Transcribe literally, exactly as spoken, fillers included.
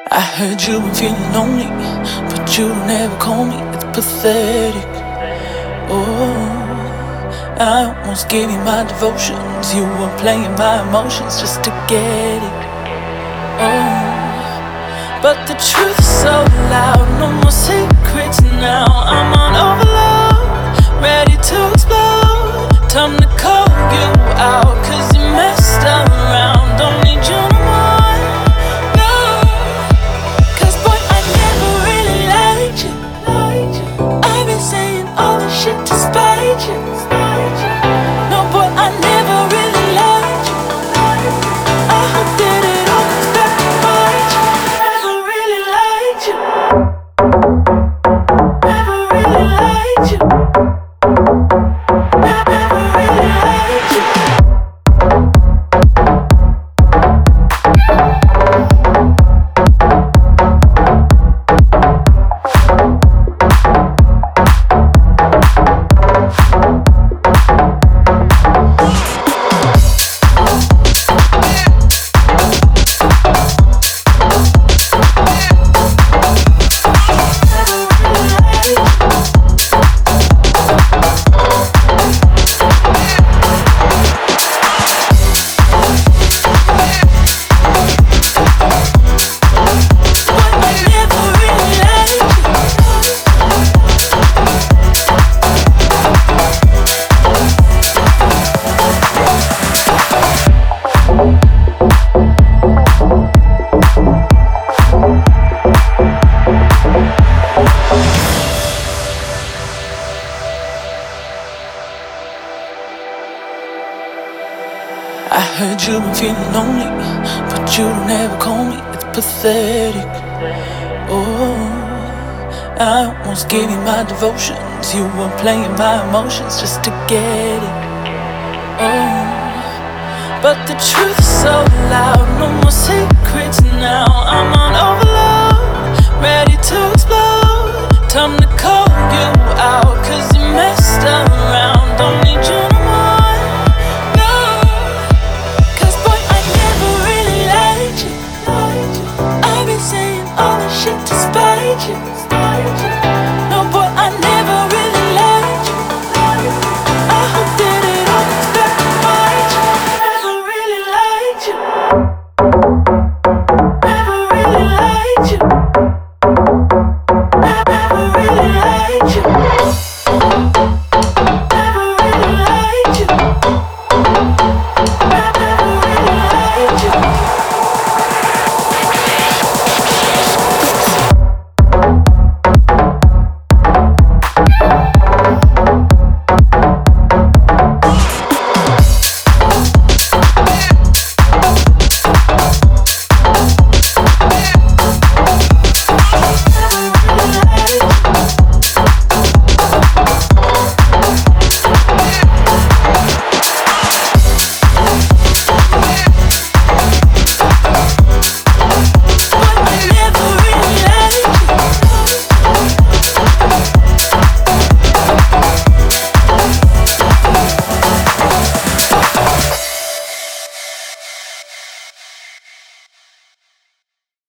I heard you been feeling lonely, but you don't ever call me. It's pathetic. Oh, I almost gave you my devotions. You were playing my emotions just to get it. Oh, but the truth is so loud. No more secrets now. I'm on overload, ready to explode. Time to call you out, cause you messed around. Don't need you no more. No, cause boy, I never really liked you. I've been saying all this shit to spite you. No boy, I never really liked you. I hope that it all comes back to bite you. Never really liked you. Never really liked you. Never really liked you. I heard you been feeling lonely, but you don't ever call me. It's pathetic. Oh, I almost gave you my devotions. You were playing my emotions just to get it. Oh, but the truth is so loud. No more